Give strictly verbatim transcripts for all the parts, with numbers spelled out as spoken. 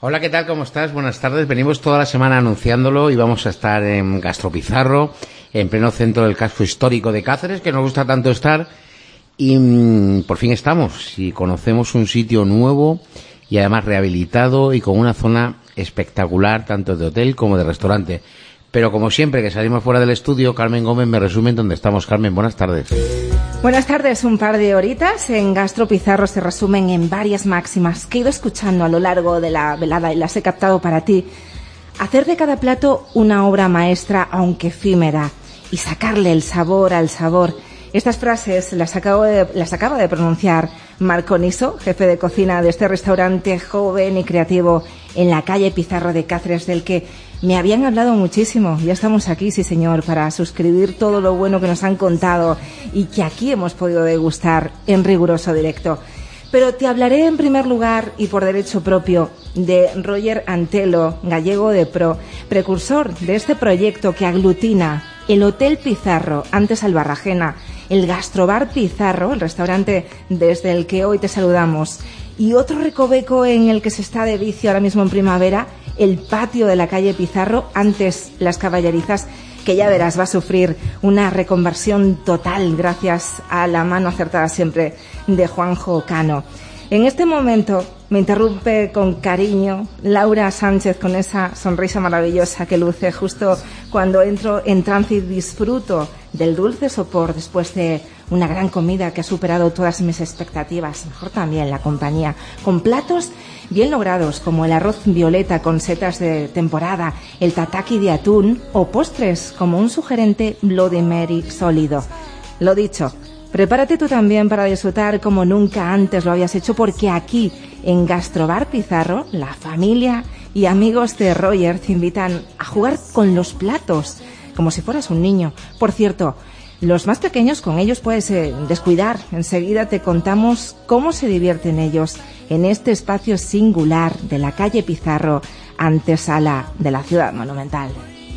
Hola, ¿qué tal? ¿Cómo estás? Buenas tardes. Venimos toda la semana anunciándolo y vamos a estar en Gastro Pizarro, en pleno centro del casco histórico de Cáceres, que nos gusta tanto estar. Y mmm, por fin estamos y conocemos un sitio nuevo y además rehabilitado y con una zona espectacular, tanto de hotel como de restaurante. Pero como siempre que salimos fuera del estudio, Carmen Gómez me resume en dónde estamos. Carmen, buenas tardes. Buenas tardes, un par de horitas en Gastro Pizarro se resumen en varias máximas que he ido escuchando a lo largo de la velada y las he captado para ti. Hacer de cada plato una obra maestra, aunque efímera, y sacarle el sabor al sabor. Estas frases las, acabo de, las acaba de pronunciar Marco Niso, jefe de cocina de este restaurante joven y creativo en la calle Pizarro de Cáceres, del que me habían hablado muchísimo. Ya estamos aquí, sí señor, para suscribir todo lo bueno que nos han contado y que aquí hemos podido degustar en riguroso directo. Pero te hablaré en primer lugar y por derecho propio de Roger Antelo, gallego de pro, precursor de este proyecto que aglutina el Hotel Pizarro, antes Albarrajena, el Gastrobar Pizarro, el restaurante desde el que hoy te saludamos, y otro recoveco en el que se está de vicio ahora mismo en primavera, el patio de la calle Pizarro, antes Las Caballerizas, que ya verás va a sufrir una reconversión total gracias a la mano acertada siempre de Juanjo Cano. En este momento me interrumpe con cariño Laura Sánchez con esa sonrisa maravillosa que luce justo cuando entro en trance y disfruto del dulce sopor después de una gran comida que ha superado todas mis expectativas, mejor también la compañía, con platos bien logrados como el arroz violeta con setas de temporada, el tataki de atún o postres como un sugerente Bloody Mary sólido. Lo dicho, prepárate tú también para disfrutar como nunca antes lo habías hecho, porque aquí en Gastrobar Pizarro la familia y amigos de Roger te invitan a jugar con los platos como si fueras un niño. Por cierto, los más pequeños, con ellos puedes eh, descuidar. Enseguida te contamos cómo se divierten ellos en este espacio singular de la calle Pizarro, antesala de la ciudad monumental.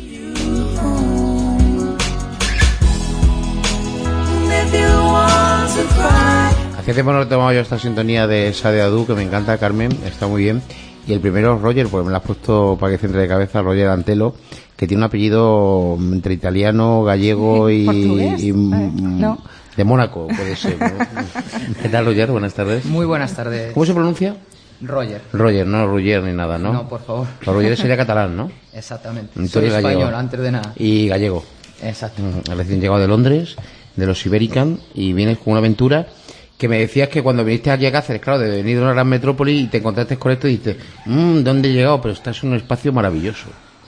Hacía tiempo no he tomado yo esta sintonía de Sade Adu, que me encanta, Carmen, está muy bien. Y el primero es Roger, pues me lo has puesto para que centre de cabeza, Roger Antelo, que tiene un apellido entre italiano, gallego y... ¿Portugués? y no. De Mónaco, puede ser, ¿no? ¿Qué tal, Roger? Buenas tardes. Muy buenas tardes. ¿Cómo se pronuncia? Roger. Roger, no Roger ni nada, ¿no? No, por favor. Los Roger sería catalán, ¿no? Exactamente. Soy Soy gallego. español, antes de nada. Y gallego. Exacto. Recién llegado de Londres, de los Iberican, y vienes con una aventura que me decías que cuando viniste aquí a Cáceres, claro, de venir de una gran metrópoli y te encontraste con esto y dices, mmm, ¿dónde he llegado? Pero estás en un espacio maravilloso.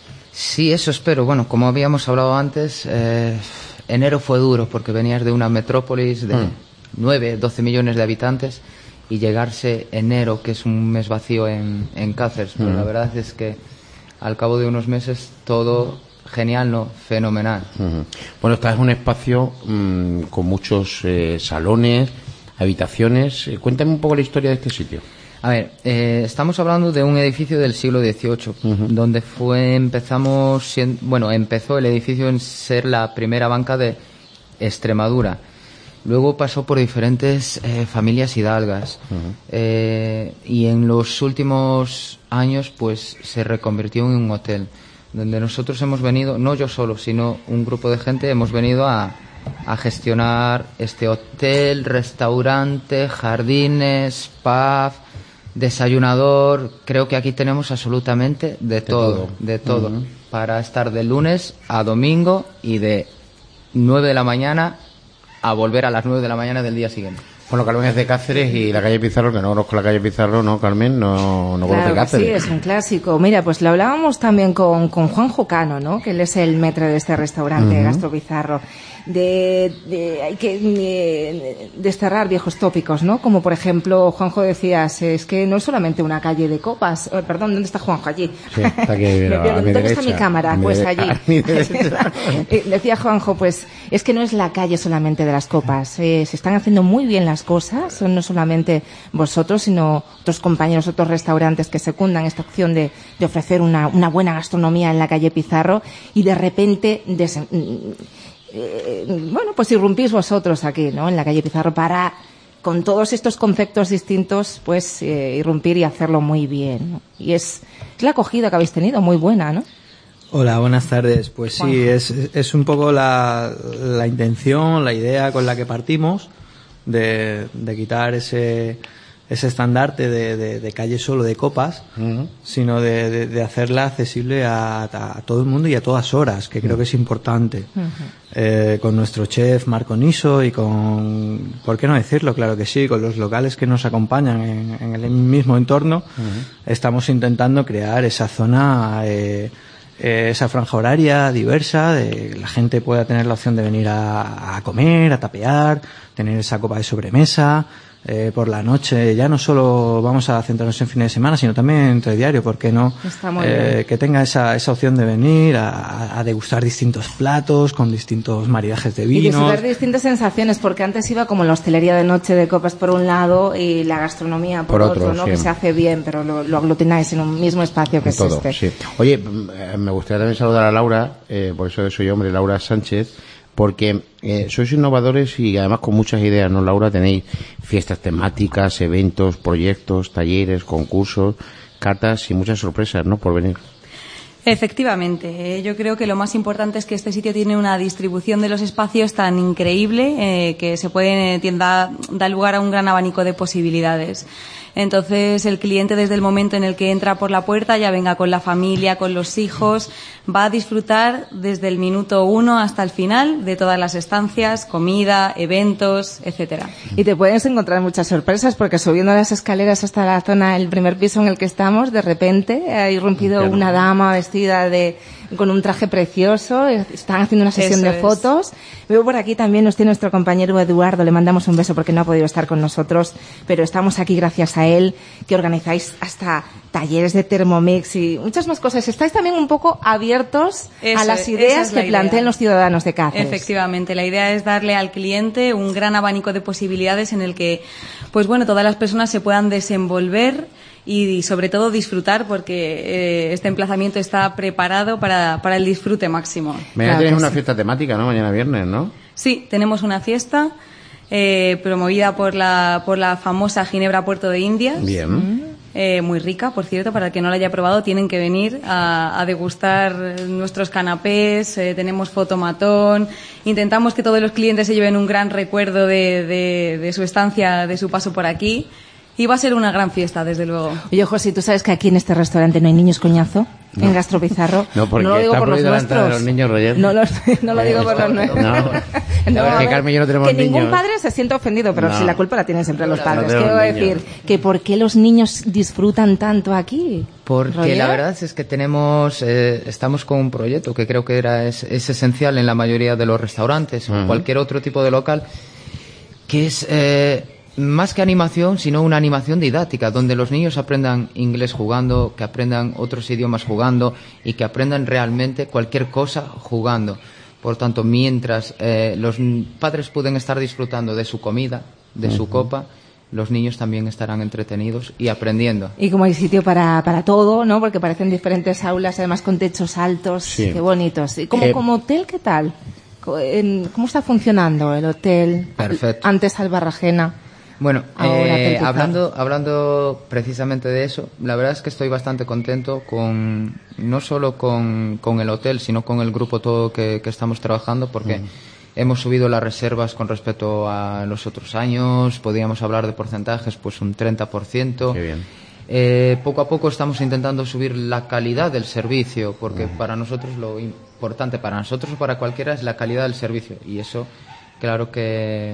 Sí, eso espero. Bueno, como habíamos hablado antes, eh, enero fue duro porque venías de una metrópolis de mm. nueve, doce millones de habitantes y llegarse enero, que es un mes vacío en, en Cáceres. Pero mm. la verdad es que al cabo de unos meses todo genial, ¿no? Fenomenal. Mm. Bueno, estás en un espacio mm, con muchos eh, salones, habitaciones. Cuéntame un poco la historia de este sitio. A ver, eh, estamos hablando de un edificio del siglo dieciocho, uh-huh. donde fue, empezamos, siendo, bueno, empezó el edificio en ser la primera banca de Extremadura. Luego pasó por diferentes eh, familias hidalgas, uh-huh. eh, y en los últimos años, pues, se reconvirtió en un hotel, donde nosotros hemos venido, no yo solo, sino un grupo de gente, hemos venido a a gestionar este hotel, restaurante, jardines, pub, desayunador. Creo que aquí tenemos absolutamente de, de todo, todo, de todo, uh-huh. para estar de lunes a domingo y de nueve de la mañana a volver a las nueve de la mañana del día siguiente. Bueno, Carmen es de Cáceres y la calle Pizarro, que no conozco la calle Pizarro, ¿no, Carmen? No, no claro conoce Cáceres. Sí, es un clásico. Mira, pues lo hablábamos también con, con Juanjo Cano, ¿no? Que él es el maître de este restaurante, uh-huh. Gastro Pizarro. De, de, hay que de, desterrar viejos tópicos, ¿no? Como por ejemplo, Juanjo decías, es que no es solamente una calle de copas. Oh, perdón, ¿dónde está Juanjo? Allí. Sí, está aquí, mira, ¿Dónde a mi está derecha, mi cámara? mi Pues de, allí. Decía Juanjo, pues es que no es la calle solamente de las copas. Eh, se están haciendo muy bien las cosas. Son no solamente vosotros, sino otros compañeros, otros restaurantes que secundan esta opción de, de ofrecer una, una buena gastronomía en la calle Pizarro y de repente des, Eh, bueno, pues irrumpís vosotros aquí, ¿no? En la calle Pizarro para con todos estos conceptos distintos, pues eh, irrumpir y hacerlo muy bien, ¿no? Y es, es la acogida que habéis tenido, muy buena, ¿no? Hola, buenas tardes. Pues sí, Juanjo. es, es un poco la, la intención, la idea con la que partimos de, de quitar ese, ese estandarte de, de, de calle solo de copas, uh-huh. sino de, de, de hacerla accesible a, a todo el mundo y a todas horas, que creo que es importante. Uh-huh. Eh, con nuestro chef Marco Niso y con, ¿por qué no decirlo? Claro que sí, con los locales que nos acompañan en, en el mismo entorno, uh-huh. estamos intentando crear esa zona, eh, eh, esa franja horaria diversa, de que la gente pueda tener la opción de venir a, a comer, a tapear, tener esa copa de sobremesa. Eh, por la noche ya no solo vamos a centrarnos en fines de semana, sino también entre diario, ¿por qué no? Eh, que tenga esa, esa opción de venir a, a degustar distintos platos con distintos maridajes de vinos. Y disfrutar de distintas sensaciones, porque antes iba como la hostelería de noche de copas por un lado y la gastronomía por, por otro, otro, ¿no? Sí. Que se hace bien, pero lo, lo aglutináis en un mismo espacio que todo, es este. Sí. Oye, me gustaría también saludar a Laura, eh, por eso soy hombre, Laura Sánchez, porque eh, sois innovadores y además con muchas ideas, ¿no, Laura? Tenéis fiestas temáticas, eventos, proyectos, talleres, concursos, cartas y muchas sorpresas, ¿no?, por venir. Efectivamente, yo creo que lo más importante es que este sitio tiene una distribución de los espacios tan increíble eh, que se puede tienda, da lugar a un gran abanico de posibilidades. Entonces, el cliente desde el momento en el que entra por la puerta, ya venga con la familia, con los hijos, va a disfrutar desde el minuto uno hasta el final de todas las estancias, comida, eventos, etcétera. Y te puedes encontrar muchas sorpresas, porque subiendo las escaleras hasta la zona, el primer piso en el que estamos, de repente ha irrumpido Interno. una dama vestida de con un traje precioso, están haciendo una sesión Eso de fotos. Es. Veo por aquí también nos tiene nuestro compañero Eduardo, le mandamos un beso porque no ha podido estar con nosotros, pero estamos aquí gracias a él, que organizáis hasta talleres de Thermomix y muchas más cosas. Estáis también un poco abiertos Eso, a las ideas que planteen los ciudadanos de Cáceres. Efectivamente, la idea es darle al cliente un gran abanico de posibilidades en el que, pues bueno, todas las personas se puedan desenvolver y sobre todo disfrutar, porque eh, este emplazamiento está preparado para, para el disfrute máximo. Mañana claro tenéis una sí. fiesta temática, ¿no? Mañana viernes, ¿no? Sí, tenemos una fiesta eh, promovida por la, por la famosa Ginebra Puerto de Indias. Bien. Eh, muy rica, por cierto, para el que no la haya probado tienen que venir a, a degustar nuestros canapés, eh, tenemos fotomatón, intentamos que todos los clientes se lleven un gran recuerdo de, de, de su estancia, de su paso por aquí. Y va a ser una gran fiesta, desde luego. Oye, José, ¿tú sabes que aquí en este restaurante no hay niños coñazo? No. En Gastro Pizarro. No, porque no lo digo está por los nuestros. De los niños, Roger. No, los, no lo digo por los nuestros. No, no, no, que Carmen y yo no tenemos que niños. ningún padre se sienta ofendido, pero no. si la culpa la tienen siempre los padres. No Quiero decir, que ¿por qué los niños disfrutan tanto aquí? Porque ¿Roger? La verdad es que tenemos, eh, estamos con un proyecto que creo que era es, es esencial en la mayoría de los restaurantes uh-huh. o cualquier otro tipo de local, que es... Eh, más que animación, sino una animación didáctica, donde los niños aprendan inglés jugando, que aprendan otros idiomas jugando y que aprendan realmente cualquier cosa jugando. Por tanto, mientras eh, los padres pueden estar disfrutando de su comida, de uh-huh. su copa, los niños también estarán entretenidos y aprendiendo. Y como hay sitio para, para todo, ¿no? Porque parecen diferentes aulas, además con techos altos, sí. qué bonitos. Y como, eh, como hotel, ¿qué tal? ¿Cómo está funcionando el hotel? Perfecto. Antes Albarrajena. Bueno, eh, hablando, hablando precisamente de eso, la verdad es que estoy bastante contento con, no solo con, con el hotel, sino con el grupo todo que, que estamos trabajando, porque mm. hemos subido las reservas con respecto a los otros años, podíamos hablar de porcentajes, pues un treinta por ciento. Qué bien. Eh, poco a poco estamos intentando subir la calidad del servicio, porque mm. para nosotros lo importante, para nosotros o para cualquiera, es la calidad del servicio, y eso, claro que...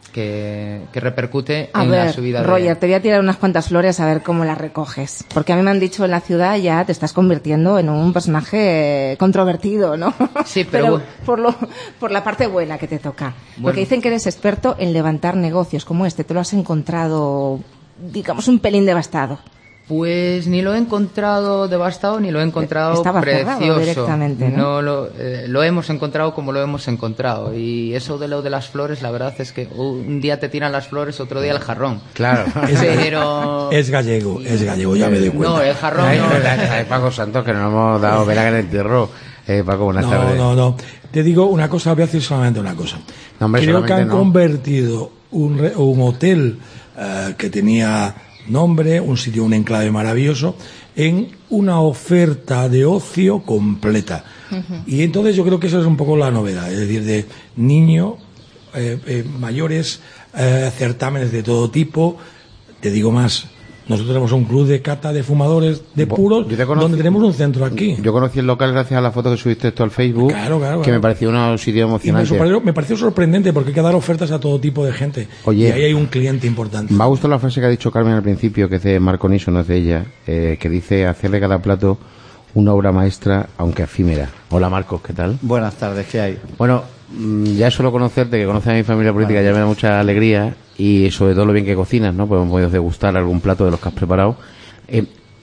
Que, que repercute a en ver, la subida de... Roger, te voy a tirar unas cuantas flores a ver cómo las recoges. Porque a mí me han dicho en la ciudad ya te estás convirtiendo en un personaje controvertido, ¿no? Sí, pero... pero por, lo, por la parte buena que te toca. Bueno. Porque dicen que eres experto en levantar negocios como este. ¿Te lo has encontrado, digamos, un pelín devastado? Pues ni lo he encontrado devastado ni lo he encontrado Estaba precioso. Directamente, ¿no? no lo, eh, lo hemos encontrado como lo hemos encontrado. Y eso de lo de las flores, la verdad es que un día te tiran las flores, otro día el jarrón. Claro. Pero... Es gallego, es gallego, ya me doy cuenta. No, el jarrón Ay, no. Ay, Paco Santos, que nos hemos dado vela en el entierro. Eh, Paco, buenas no, tardes. No, no, te digo una cosa, voy a decir solamente una cosa. No, hombre, Creo que han no. convertido un, re, un hotel uh, que tenía nombre, un sitio, un enclave maravilloso, en una oferta de ocio completa. Uh-huh. Y entonces yo creo que eso es un poco la novedad, es decir, de niños, eh, eh, mayores, eh, certámenes de todo tipo. Te digo más, nosotros tenemos un club de cata de fumadores de puros, conocí, donde tenemos un centro aquí. Yo conocí el local gracias a la foto que subiste esto al Facebook, claro, claro, que claro. me pareció un sitio emocionante. Y me, pareció, me pareció sorprendente porque hay que dar ofertas a todo tipo de gente. Oye, y ahí hay un cliente importante. Me ha gustado la frase que ha dicho Carmen al principio, que es de Marco Niso, no es de ella, eh, que dice hacerle cada plato una obra maestra, aunque efímera. Hola Marcos, ¿qué tal? Buenas tardes, ¿qué hay? Bueno, ya solo conocerte, que conoces a mi familia política, vale. Ya me da mucha alegría, y sobre todo lo bien que cocinas, ¿no? Pues hemos podido degustar algún plato de los que has preparado. Eh,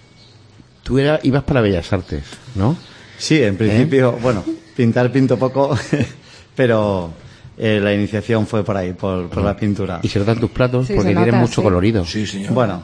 tú era, ibas para Bellas Artes, ¿no? Sí, en principio, ¿Eh? bueno, pintar pinto poco, pero eh, la iniciación fue por ahí, por, por la pintura. Y se notan tus platos sí, porque tienen mucho sí. colorido. Sí, señor. Bueno,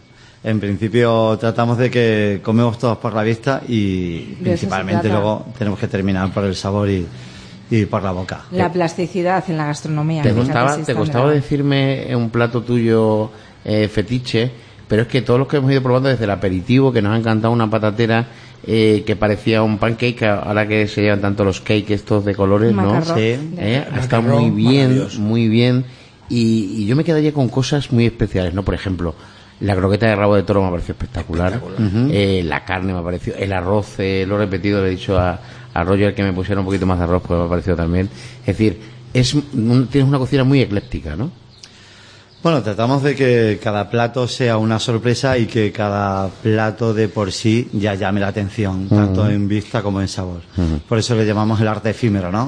en principio tratamos de que comemos todos por la vista y principalmente luego tenemos que terminar por el sabor y, y por la boca. La plasticidad en la gastronomía. ¿Te costaba, te costaba decirme un plato tuyo eh, fetiche? Pero es que todos los que hemos ido probando desde el aperitivo, que nos ha encantado una patatera eh, que parecía un pancake, ahora que se llevan tanto los cakes estos de colores, ¿no? Sí. Eh, ha estado muy bien, muy bien. Y, y yo me quedaría con cosas muy especiales, ¿no? Por ejemplo, la croqueta de rabo de toro me pareció espectacular. espectacular. Uh-huh. eh, la carne me ha parecido, el arroz, eh, lo he repetido, le he dicho a, a Roger que me pusiera un poquito más de arroz, pues me ha parecido también. Es decir, es un, tienes una cocina muy ecléctica, ¿no? Bueno, tratamos de que cada plato sea una sorpresa y que cada plato de por sí ya llame la atención, uh-huh. tanto en vista como en sabor. Uh-huh. Por eso le llamamos el arte efímero, ¿no?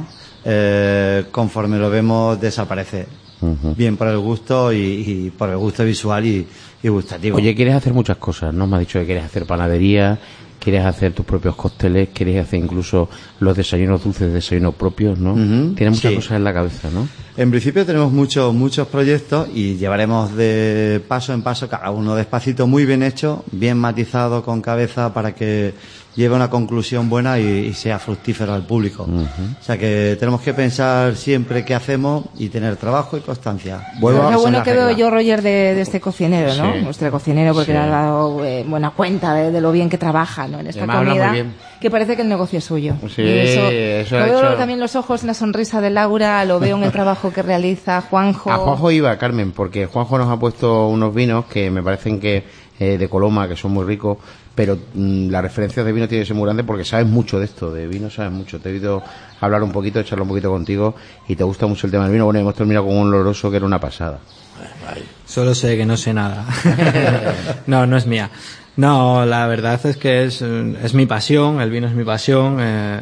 Eh, conforme lo vemos, desaparece. Uh-huh. Bien por el gusto y, y por el gusto visual y, y gustativo. Oye, quieres hacer muchas cosas, ¿no? Me has dicho que quieres hacer panadería, quieres hacer tus propios cócteles, quieres hacer incluso los desayunos dulces, desayunos propios, ¿no? Uh-huh. Tienes muchas sí. cosas en la cabeza, ¿no? En principio tenemos muchos muchos proyectos y llevaremos de paso en paso cada uno despacito, muy bien hecho, bien matizado con cabeza para que lleve una conclusión buena y, y sea fructífero al público. Uh-huh. O sea que tenemos que pensar siempre qué hacemos y tener trabajo y constancia. Bueno, lo bueno que regla. veo yo, Roger, de, de este cocinero, ¿no? Sí. Nuestro cocinero, porque sí. le ha dado eh, buena cuenta de, de lo bien que trabaja, ¿no? En esta comida, que parece que el negocio es suyo. Sí, eso, eso lo ha veo hecho... también los ojos, la sonrisa de Laura, lo veo en el trabajo que realiza Juanjo. A Juanjo iba, Carmen, porque Juanjo nos ha puesto unos vinos que me parecen que eh, de Coloma, que son muy ricos, pero mmm, las referencias de vino tienen que ser muy grandes porque sabes mucho de esto, de vino sabes mucho. Te he oído hablar un poquito, echarlo un poquito contigo y te gusta mucho el tema del vino. Bueno, hemos terminado con un oloroso que era una pasada. Solo sé que no sé nada. No, no es mía. No, la verdad es que es, es mi pasión, el vino es mi pasión. Eh,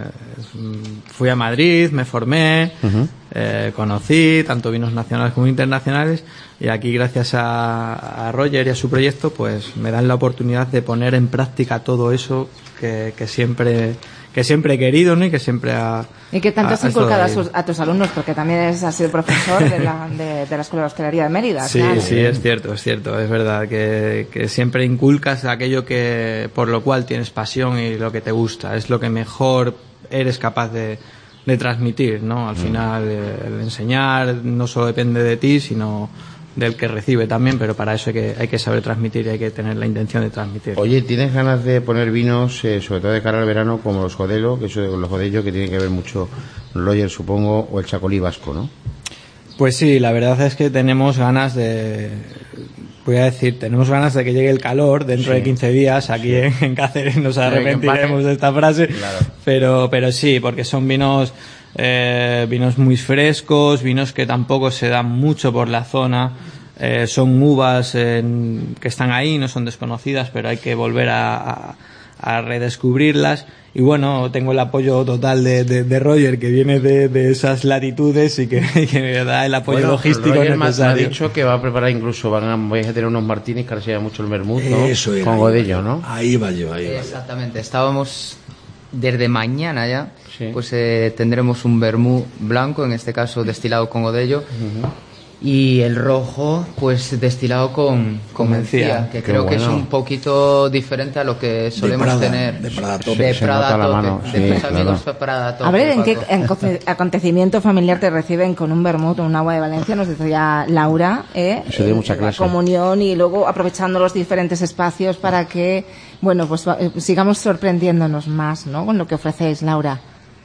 fui a Madrid, me formé, uh-huh. eh, conocí tanto vinos nacionales como internacionales y aquí gracias a, a Roger y a su proyecto pues me dan la oportunidad de poner en práctica todo eso que, que siempre que siempre he querido, ¿no? Y que siempre ha... Y que tanto has inculcado a, sus, a tus alumnos, porque también eres, has sido profesor de la, de, de la Escuela de Hostelería de Mérida. Sí, claro. sí, es cierto, es cierto, es verdad, que, que siempre inculcas aquello que por lo cual tienes pasión y lo que te gusta, es lo que mejor eres capaz de, de transmitir, ¿no? Al final, el enseñar no solo depende de ti, sino del que recibe también, pero para eso hay que, hay que saber transmitir y hay que tener la intención de transmitir. Oye, ¿tienes ganas de poner vinos, eh, sobre todo de cara al verano, como los Godelo, que eso de los Godello, que tiene que ver mucho Roger, supongo, o el Chacolí vasco, ¿no? Pues sí, la verdad es que tenemos ganas de... Voy a decir, tenemos ganas de que llegue el calor dentro sí. de quince días. Aquí sí. en, en Cáceres nos arrepentiremos de esta frase. Claro. Pero, pero sí, porque son vinos... Eh, vinos muy frescos, vinos que tampoco se dan mucho por la zona, eh, son uvas en, que están ahí, no son desconocidas, pero hay que volver a, a, a redescubrirlas. Y bueno, tengo el apoyo total de, de, de Roger, que viene de, de esas latitudes y que, y que me da el apoyo bueno, logístico Roger necesario. Me ha dicho que va a preparar incluso, van a, vais a tener unos martinis que ahora se llama mucho el vermut, ¿no? Eso era, con Godello, ¿no? Ahí va yo, ahí va yo. Exactamente, estábamos desde mañana ya. Sí. Pues eh, tendremos un vermú blanco, en este caso destilado con Godello, uh-huh. Y el rojo, pues destilado con, con mencía, que Qué creo que bueno. es un poquito diferente a lo que solemos Prada, tener. de Prada Tope. De Se- se Prada nota la Tope. mano, De sí, tus claro. amigos Prada Tope. A ver, ¿en qué Paco. en conce- acontecimiento familiar te reciben con un vermut o un agua de Valencia? Nos decía Laura, ¿eh? Eso dio mucha La clase. comunión y luego aprovechando los diferentes espacios para que, bueno, pues va- eh, sigamos sorprendiéndonos más, ¿no? Con lo que ofrecéis, Laura.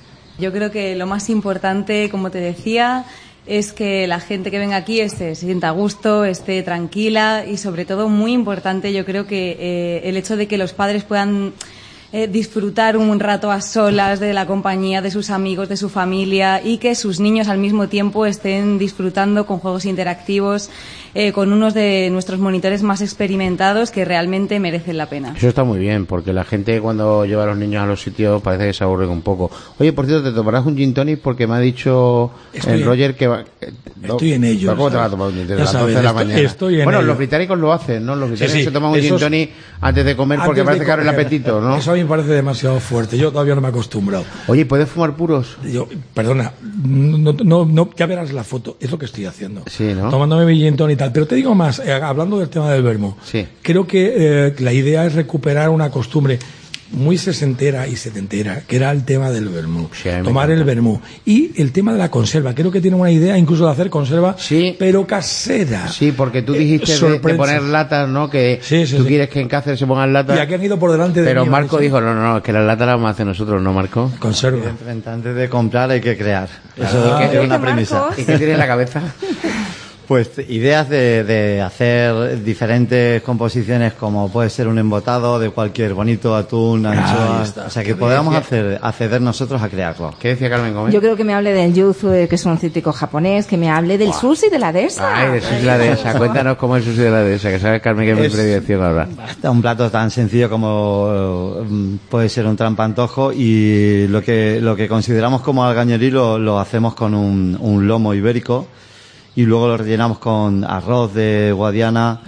Yo creo que lo más importante, como te decía, es que la gente que venga aquí esté, se sienta a gusto, esté tranquila y sobre todo muy importante yo creo que eh, el hecho de que los padres puedan eh, disfrutar un rato a solas de la compañía de sus amigos, de su familia y que sus niños al mismo tiempo estén disfrutando con juegos interactivos, eh, con unos de nuestros monitores más experimentados que realmente merecen la pena. Eso está muy bien, porque la gente cuando lleva a los niños a los sitios parece que se aburre un poco. Oye, por cierto, ¿te tomarás un gin tonic? Porque me ha dicho Estoy el en- Roger que va... que- Estoy en ello, ¿Cómo te vas a ¿sabes? tomar un gin tonic? Ya A las sabes, doce de la estoy- mañana. estoy en bueno, ello. los británicos lo hacen, ¿no? Los británicos Sí, sí, se toman un gin esos- tonic antes de comer porque Antes parece de que abren el comer. apetito, ¿no? Eso a mí me parece demasiado fuerte. Yo todavía no me he acostumbrado. Oye, ¿puedes fumar puros? Yo, perdona, no, no, no, ya verás la foto, es lo que estoy haciendo. Sí, ¿no? Tomándome mi gin tonic y tal. Pero te digo más, eh, hablando del tema del vermú, Sí. creo que eh, la idea es recuperar una costumbre muy sesentera y setentera, que era el tema del vermú. Sí, a mí me Tomar encanta. el vermú. Y el tema de la conserva. Creo que tiene una idea incluso de hacer conserva, Sí. pero casera. Sí, porque tú Eh, dijiste de, de sorpresa. poner latas, ¿no? Que Sí, sí, tú sí. quieres que en Cáceres se pongan latas. Y aquí han ido por delante de Pero mí, han Marco dicho, dijo, no, no, no, es que las latas las vamos a hacer nosotros, ¿no, Marco? Conserva. Evidentemente, antes de comprar hay que crear. Eso ¿Y qué- es una Marcos? premisa. ¿Y qué tienes en la cabeza? Pues ideas de, de hacer diferentes composiciones como puede ser un embotado de cualquier bonito atún, anchoas, está. o sea que podamos hacer, acceder nosotros a crearlo. ¿Qué decía Carmen Gómez? Yo creo que me hable del yuzu, eh, que es un cítrico japonés, que me hable del sushi de la dehesa. Ay, de sushi de la dehesa. Cuéntanos cómo es el sushi de la dehesa, que sabe Carmen que es mi Es- predilección ahora. Un plato tan sencillo como eh, puede ser un trampantojo y lo que lo que consideramos como algañerí lo, lo hacemos con un, un lomo ibérico y luego lo rellenamos con arroz de Guadiana,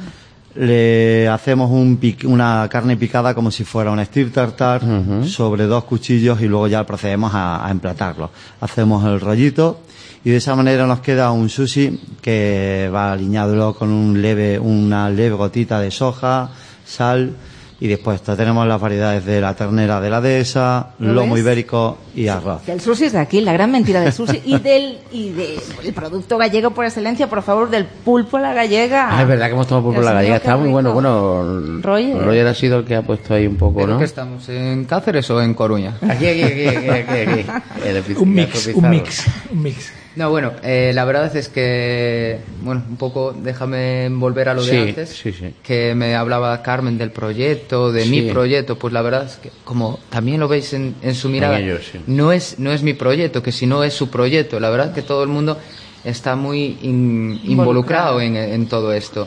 le hacemos un pic- una carne picada como si fuera un stir tartar sobre dos cuchillos y luego ya procedemos a, a emplatarlo. Hacemos el rollito y de esa manera nos queda un sushi que va aliñado luego con un leve, una leve gotita de soja, sal y después tenemos las variedades de la ternera de la dehesa, ¿Lo lomo ves? ibérico y arroz. El sushi es de aquí, la gran mentira del sushi y del y del producto gallego por excelencia, por favor, del pulpo a la gallega. Ah, es verdad que hemos tomado pulpo Dios la mío, gallega. qué Está muy rico. bueno. Bueno, Roger. Roger ha sido el que ha puesto ahí un poco, ¿Pero ¿no? qué estamos? ¿En Cáceres o en Coruña? Aquí, aquí, aquí, aquí, aquí, aquí. El epi- Un mix, Gastro un Pizarro. mix, un mix. No, bueno, eh, la verdad es que, bueno, un poco, déjame volver a lo de Sí, antes, sí, sí. que me hablaba Carmen del proyecto, de Sí. mi proyecto, pues la verdad es que, como también lo veis en, en su mirada, En ellos, sí. no es no es mi proyecto, que si no es su proyecto, la verdad es que todo el mundo está muy in- involucrado en, en todo esto.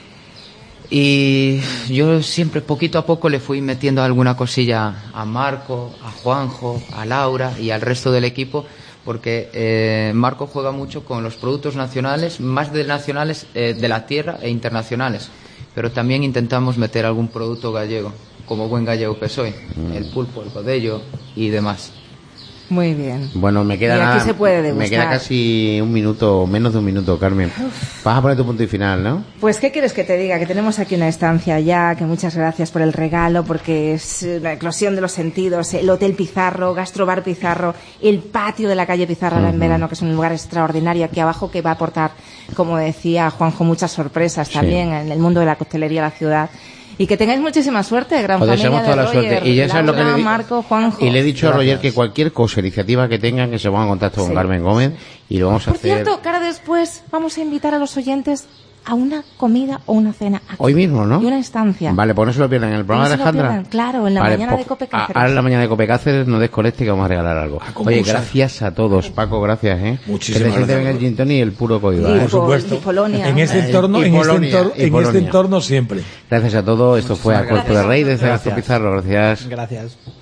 Y yo siempre poquito a poco le fui metiendo alguna cosilla a Marco, a Juanjo, a Laura y al resto del equipo, porque eh, Marco juega mucho con los productos nacionales, más de nacionales eh, de la tierra e internacionales, pero también intentamos meter algún producto gallego, como buen gallego que soy, el pulpo, el godello y demás. Muy bien. Bueno, me queda Y aquí nada- se puede me degustar. queda casi un minuto, menos de un minuto, Carmen. Vas a poner tu punto y final, ¿no? Pues, ¿qué quieres que te diga? Que tenemos aquí una estancia ya, que muchas gracias por el regalo, porque es la eclosión de los sentidos, el Hotel Pizarro, Gastrobar Pizarro, el patio de la calle Pizarro ahora en verano, que es un lugar extraordinario aquí abajo que va a aportar, como decía Juanjo, muchas sorpresas Sí. también en el mundo de la coctelería de la ciudad. Y que tengáis muchísima suerte, gran Os familia deseamos de toda la Roger, suerte. Y ya sabes lo que Laura, le di- Marco, Juanjo. Y le he dicho a Roger Gracias. que cualquier cosa, iniciativa que tengan, que se pongan en contacto con Sí. Carmen Gómez y lo vamos a Por hacer cierto, cara después vamos a invitar a los oyentes a una comida o una cena aquí. hoy mismo, ¿no? Y una estancia. Vale, pues no se lo pierdan en el programa No de se lo Alejandra. pierdan, claro, en la Vale, mañana pues, de Cope a- Cáceres. Ahora en la mañana de Cope Cáceres no desconecte que vamos a regalar algo. ¿cómo Oye, usas? gracias a todos, Paco, gracias, ¿eh? Muchísimas Que te gracias. venga el gin tonic y el puro coiba, Y ¿eh? Por supuesto. y Polonia. En este Eh, entorno, y en, este Polonia, entorno, y en este Polonia. entorno siempre. Gracias a todos. Esto fue a Muchísimas Cuerpo de Rey desde Gastro Gracias. Pizarro. Gracias. Gracias.